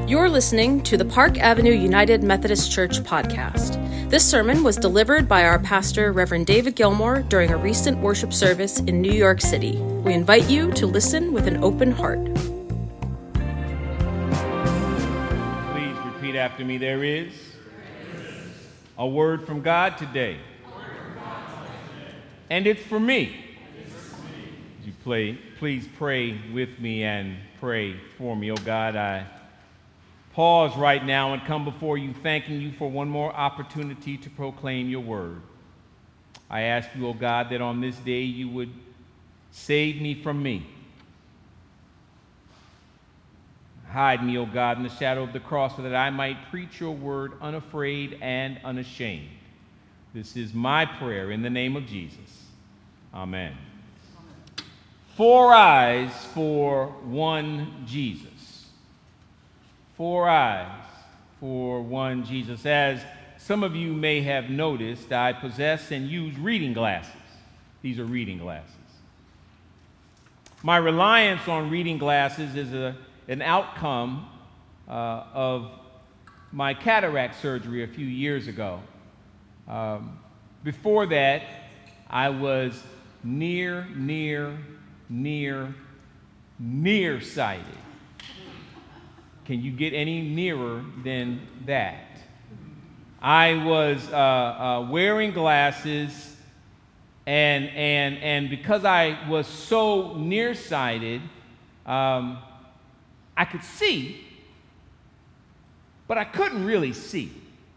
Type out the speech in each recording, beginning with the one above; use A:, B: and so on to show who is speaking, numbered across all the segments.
A: You're listening to the Park Avenue United Methodist Church podcast. This sermon was delivered by our pastor, Reverend David Gilmore, during a recent worship service in New York City. We invite you to listen with an open heart.
B: Please repeat after me. There is a word from God today. And it's for me. Would you please pray with me and pray for me. Oh God, I pause right now and come before you thanking you for one more opportunity to proclaim your word. I ask you, oh God, that on this day you would save me from me. Hide me, O God, in the shadow of the cross so that I might preach your word unafraid and unashamed. This is my prayer in the name of Jesus. Amen. 4 eyes for one Jesus. 4 eyes for one Jesus. As some of you may have noticed, I possess and use reading glasses. These are reading glasses. My reliance on reading glasses is an outcome of my cataract surgery a few years ago. Before that, I was nearsighted. Can you get any nearer than that? I was wearing glasses, and because I was so nearsighted, I could see, but I couldn't really see.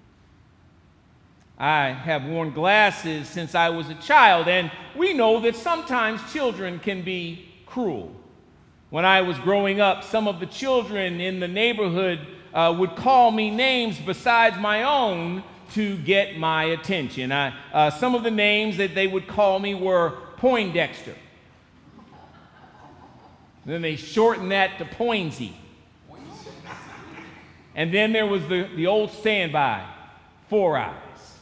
B: I have worn glasses since I was a child, and we know that sometimes children can be cruel. When I was growing up, some of the children in the neighborhood would call me names besides my own to get my attention. Some of the names that they would call me were Poindexter. Then they shortened that to Poinsy. And then there was the old standby, 4 Eyes.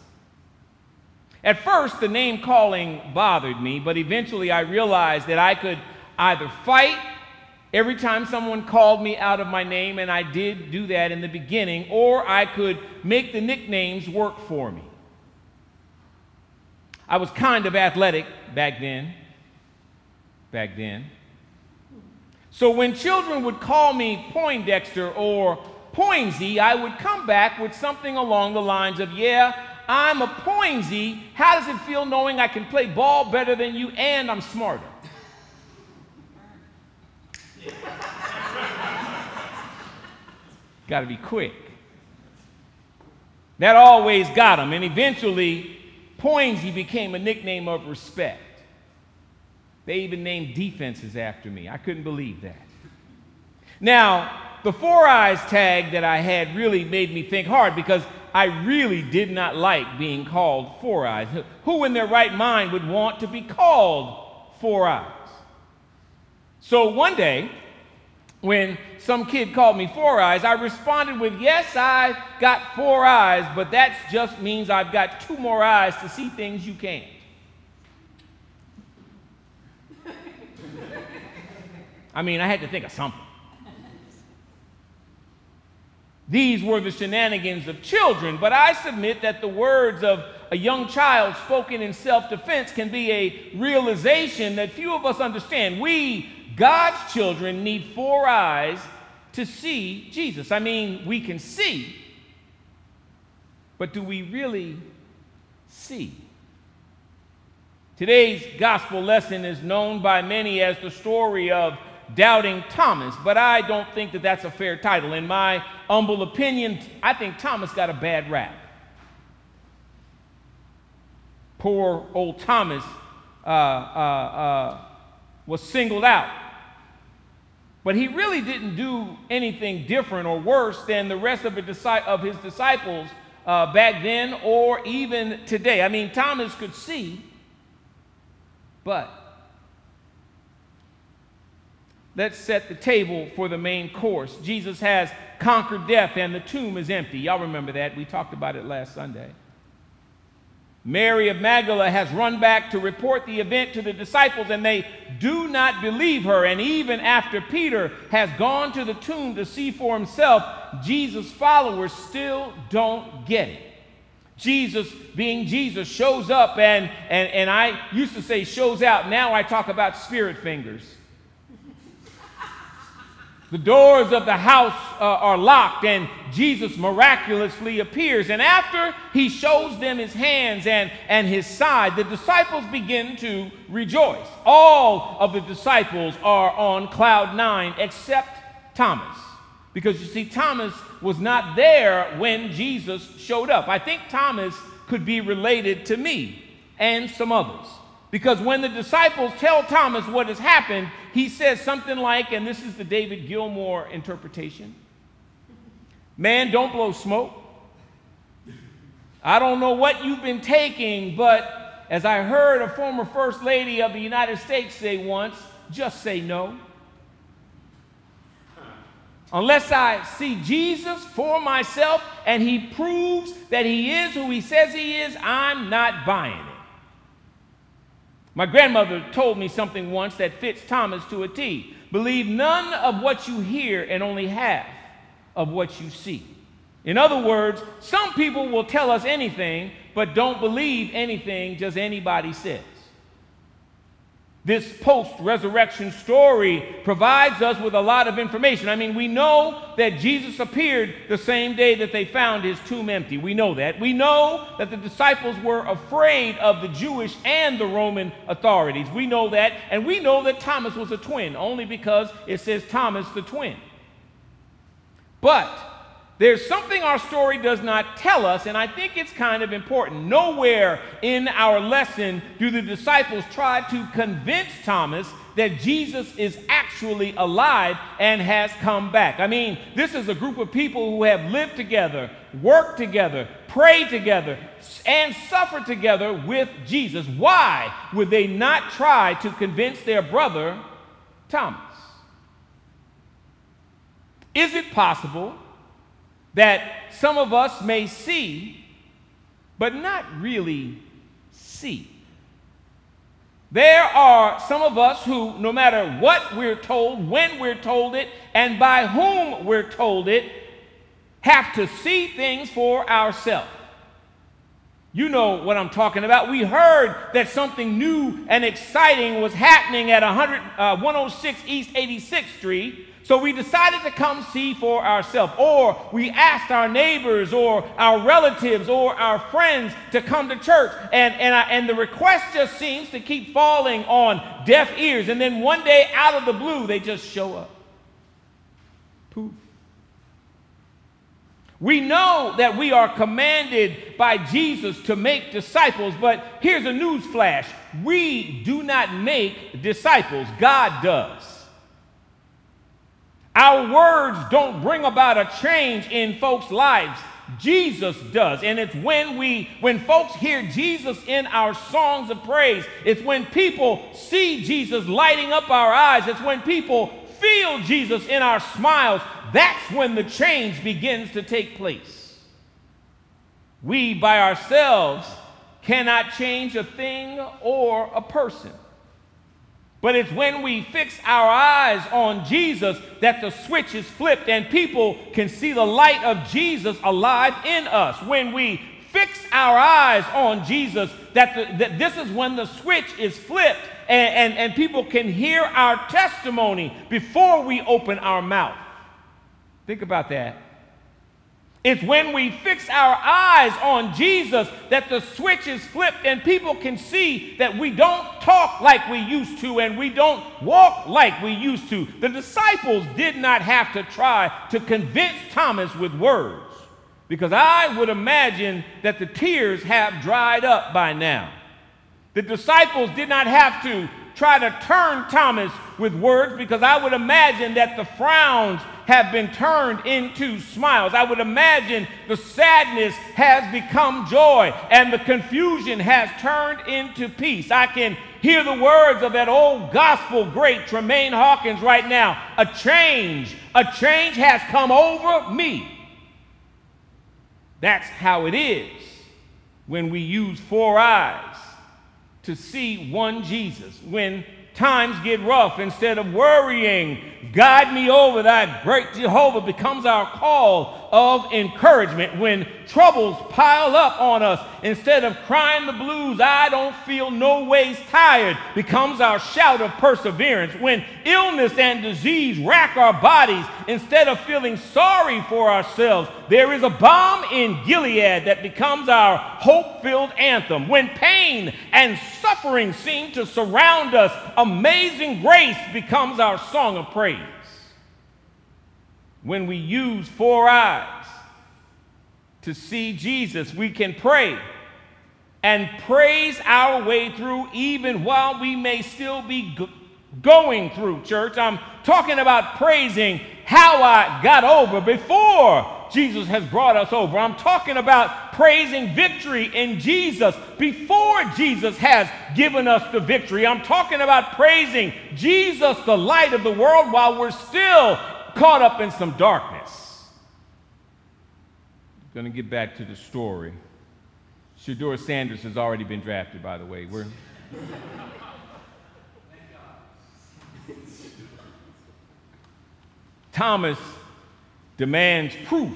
B: At first, the name calling bothered me, but eventually I realized that I could either fight every time someone called me out of my name, and I did do that in the beginning, or I could make the nicknames work for me. I was kind of athletic back then. So when children would call me Poindexter or Poinsy, I would come back with something along the lines of, yeah, I'm a Poinsy. How does it feel knowing I can play ball better than you and I'm smarter? Got to be quick. That always got them, and eventually Poinsy became a nickname of respect. They even named defenses after me. I couldn't believe that. Now, the 4 Eyes tag that I had really made me think hard because I really did not like being called 4 Eyes. Who in their right mind would want to be called 4 Eyes? So one day, when some kid called me 4 Eyes, I responded with, yes, I've got 4 eyes, but that just means I've got 2 more eyes to see things you can't. I mean, I had to think of something. These were the shenanigans of children, but I submit that the words of a young child spoken in self-defense can be a realization that few of us understand. We, God's children, need 4 eyes to see Jesus. I mean, we can see, but do we really see? Today's gospel lesson is known by many as the story of Doubting Thomas, but I don't think that that's a fair title. In my humble opinion, I think Thomas got a bad rap. Poor old Thomas was singled out. But he really didn't do anything different or worse than the rest of his disciples back then or even today. I mean, Thomas could see, but let's set the table for the main course. Jesus has conquered death and the tomb is empty. Y'all remember that. We talked about it last Sunday. Mary of Magdala has run back to report the event to the disciples, and they do not believe her. And even after Peter has gone to the tomb to see for himself, Jesus' followers still don't get it. Jesus, being Jesus, shows up, and I used to say shows out. Now I talk about spirit fingers. The doors of the house are locked, and Jesus miraculously appears. And after he shows them his hands and his side, the disciples begin to rejoice. All of the disciples are on cloud 9 except Thomas. Because you see, Thomas was not there when Jesus showed up. I think Thomas could be related to me and some others. Because when the disciples tell Thomas what has happened, he says something like, and this is the David Gilmour interpretation, "Man, don't blow smoke. I don't know what you've been taking, but as I heard a former First Lady of the United States say once, just say no. Unless I see Jesus for myself and he proves that he is who he says he is, I'm not buying it." My grandmother told me something once that fits Thomas to a T. Believe none of what you hear and only half of what you see. In other words, some people will tell us anything, but don't believe anything just anybody says. This post-resurrection story provides us with a lot of information. I mean, we know that Jesus appeared the same day that they found his tomb empty. We know that. We know that the disciples were afraid of the Jewish and the Roman authorities. We know that. And we know that Thomas was a twin, only because it says Thomas the twin. But there's something our story does not tell us, and I think it's kind of important. Nowhere in our lesson do the disciples try to convince Thomas that Jesus is actually alive and has come back. I mean, this is a group of people who have lived together, worked together, prayed together, and suffered together with Jesus. Why would they not try to convince their brother, Thomas? Is it possible that some of us may see, but not really see? There are some of us who, no matter what we're told, when we're told it, and by whom we're told it, have to see things for ourselves. You know what I'm talking about. We heard that something new and exciting was happening at 106 East 86th Street. So we decided to come see for ourselves, or we asked our neighbors or our relatives or our friends to come to church, and the request just seems to keep falling on deaf ears, and then one day out of the blue they just show up. Poof. We know that we are commanded by Jesus to make disciples, but here's a news flash. We do not make disciples. God does. Our words don't bring about a change in folks' lives. Jesus does. And it's when folks hear Jesus in our songs of praise, it's when people see Jesus lighting up our eyes, it's when people feel Jesus in our smiles, that's when the change begins to take place. We by ourselves cannot change a thing or a person. But it's when we fix our eyes on Jesus that the switch is flipped and people can see the light of Jesus alive in us. When we fix our eyes on Jesus, that this is when the switch is flipped and people can hear our testimony before we open our mouth. Think about that. It's when we fix our eyes on Jesus that the switch is flipped and people can see that we don't talk like we used to and we don't walk like we used to. The disciples did not have to try to convince Thomas with words, because I would imagine that the tears have dried up by now. The disciples did not have to try to turn Thomas with words, because I would imagine that the frowns have been turned into smiles. I would imagine the sadness has become joy and the confusion has turned into peace. I can hear the words of that old gospel great Tremaine Hawkins right now. A change has come over me. That's how it is when we use 4 eyes to see one Jesus. When times get rough, instead of worrying, guide me over thy great Jehovah becomes our call of encouragement. When troubles pile up on us, instead of crying the blues, I don't feel no ways tired, becomes our shout of perseverance. When illness and disease rack our bodies, instead of feeling sorry for ourselves, there is a balm in Gilead that becomes our hope-filled anthem. When pain and suffering seem to surround us, amazing grace becomes our song of praise. When we use 4 eyes to see Jesus, we can pray and praise our way through even while we may still be going through, church. I'm talking about praising how I got over before Jesus has brought us over. I'm talking about praising victory in Jesus before Jesus has given us the victory. I'm talking about praising Jesus, the light of the world, while we're still caught up in some darkness. I'm going to get back to the story. Shedeur Sanders has already been drafted, by the way. Thomas demands proof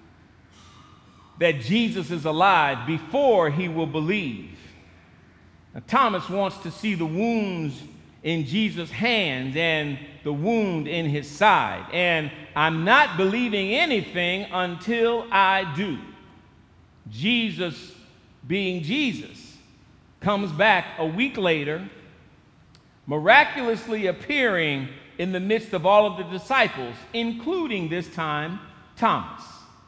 B: that Jesus is alive before he will believe. Now, Thomas wants to see the wounds in Jesus' hands and the wound in his side. And I'm not believing anything until I do. Jesus, being Jesus, comes back a week later, miraculously appearing in the midst of all of the disciples, including this time Thomas.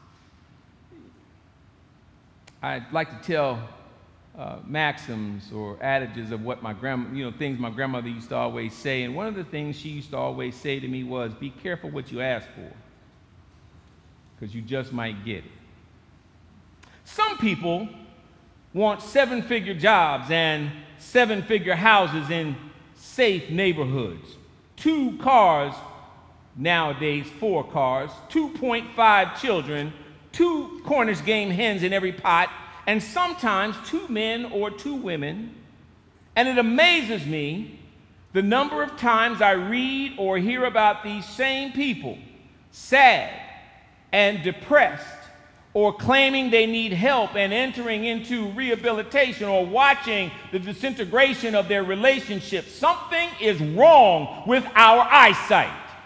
B: I'd like to tell maxims or adages of what my things my grandmother used to always say. And one of the things she used to always say to me was, be careful what you ask for, because you just might get it. Some people want 7-figure jobs and 7-figure houses in safe neighborhoods. 2 cars, nowadays 4 cars, 2.5 children, 2 Cornish game hens in every pot, and sometimes 2 men or 2 women. And it amazes me the number of times I read or hear about these same people, sad and depressed, or claiming they need help and entering into rehabilitation, or watching the disintegration of their relationships. Something is wrong with our eyesight.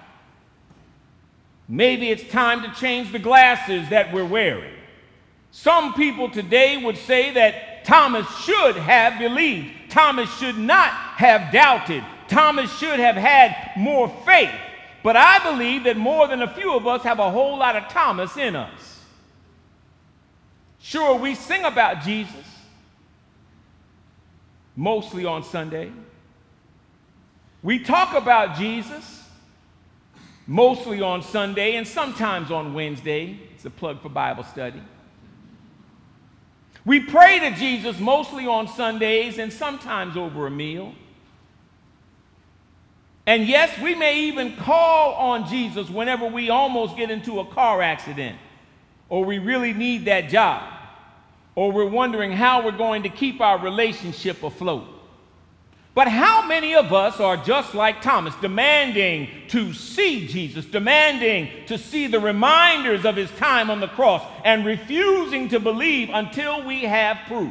B: Maybe it's time to change the glasses that we're wearing. Some people today would say that Thomas should have believed. Thomas should not have doubted. Thomas should have had more faith. But I believe that more than a few of us have a whole lot of Thomas in us. Sure, we sing about Jesus, mostly on Sunday. We talk about Jesus, mostly on Sunday and sometimes on Wednesday. It's a plug for Bible study. We pray to Jesus mostly on Sundays and sometimes over a meal. And yes, we may even call on Jesus whenever we almost get into a car accident, or we really need that job, or we're wondering how we're going to keep our relationship afloat. But how many of us are just like Thomas, demanding to see Jesus, demanding to see the reminders of his time on the cross, and refusing to believe until we have proof?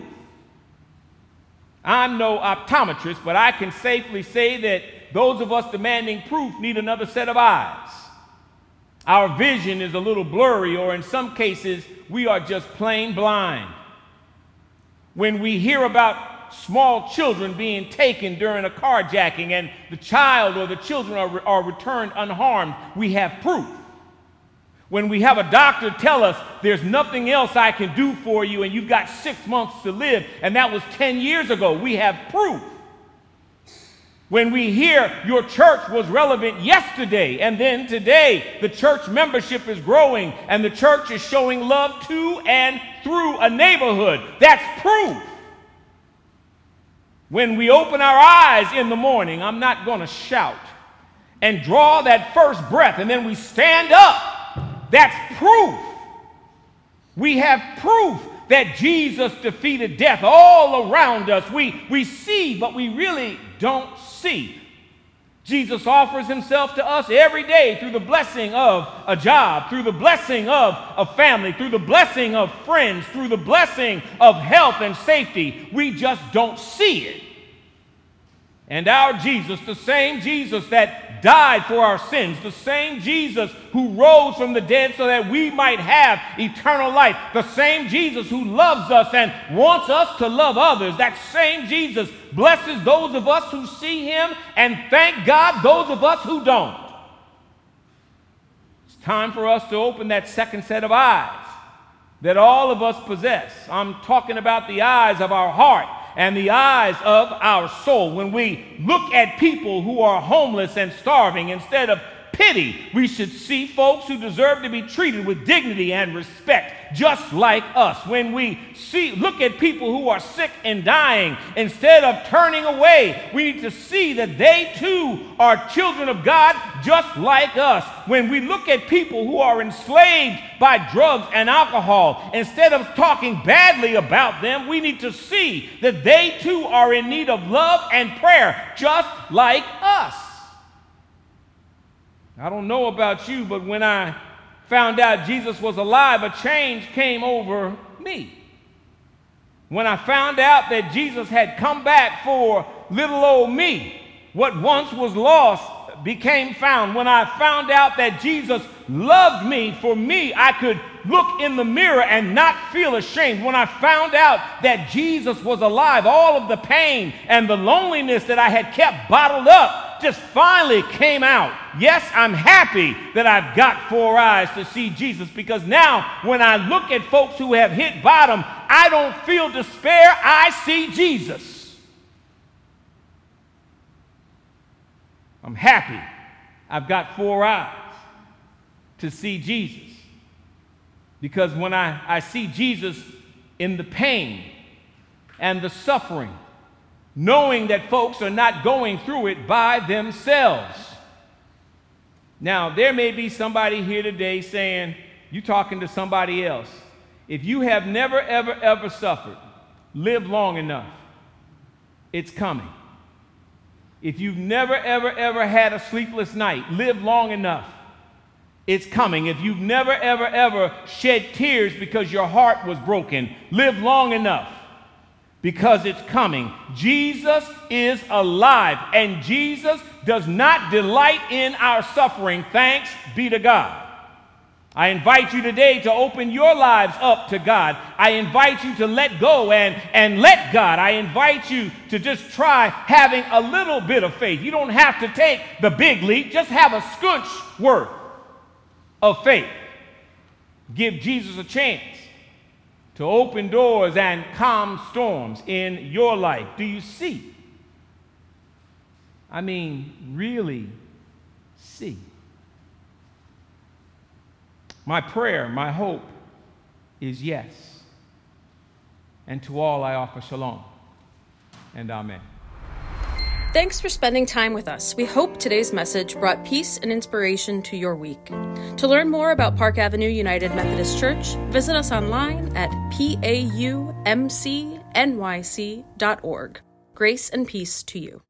B: I'm no optometrist, but I can safely say that those of us demanding proof need another set of eyes. Our vision is a little blurry, or in some cases, we are just plain blind. When we hear about small children being taken during a carjacking and the child or the children are returned unharmed, we have proof. When we have a doctor tell us there's nothing else I can do for you and you've got 6 months to live, and that was 10 years ago, we have proof. When we hear your church was relevant yesterday and then today the church membership is growing and the church is showing love to and through a neighborhood, that's proof. When we open our eyes in the morning, I'm not going to shout, and draw that first breath and then we stand up, that's proof. We have proof that Jesus defeated death all around us. We see, but we really don't see. Jesus offers himself to us every day through the blessing of a job, through the blessing of a family, through the blessing of friends, through the blessing of health and safety. We just don't see it. And our Jesus, the same Jesus that died for our sins, the same Jesus who rose from the dead so that we might have eternal life, the same Jesus who loves us and wants us to love others, that same Jesus blesses those of us who see him and thank God those of us who don't. It's time for us to open that second set of eyes that all of us possess. I'm talking about the eyes of our heart and the eyes of our soul. When we look at people who are homeless and starving, instead of pity, we should see folks who deserve to be treated with dignity and respect, just like us. When we look at people who are sick and dying, instead of turning away, we need to see that they too are children of God, just like us. When we look at people who are enslaved by drugs and alcohol, instead of talking badly about them, we need to see that they too are in need of love and prayer, just like us. I don't know about you, but when I found out Jesus was alive, a change came over me. When I found out that Jesus had come back for little old me, what once was lost became found. When I found out that Jesus loved me, for me, I could look in the mirror and not feel ashamed. When I found out that Jesus was alive, all of the pain and the loneliness that I had kept bottled up just finally came out. Yes, I'm happy that I've got 4 eyes to see Jesus, because now when I look at folks who have hit bottom, I don't feel despair. I see Jesus. I'm happy I've got 4 eyes to see Jesus, because when I see Jesus in the pain and the suffering, knowing that folks are not going through it by themselves. Now, there may be somebody here today saying, you're talking to somebody else. If you have never, ever, ever suffered, live long enough. It's coming. If you've never, ever, ever had a sleepless night, live long enough. It's coming. If you've never, ever, ever shed tears because your heart was broken, live long enough, because it's coming. Jesus is alive, and Jesus does not delight in our suffering. Thanks be to God. I invite you today to open your lives up to God. I invite you to let go and let God. I invite you to just try having a little bit of faith. You don't have to take the big leap. Just have a scunch worth of faith. Give Jesus a chance to open doors and calm storms in your life. Do you see? I mean, really see. My prayer, my hope is yes. And to all I offer shalom and amen.
A: Thanks for spending time with us. We hope today's message brought peace and inspiration to your week. To learn more about Park Avenue United Methodist Church, visit us online at paumcnyc.org. Grace and peace to you.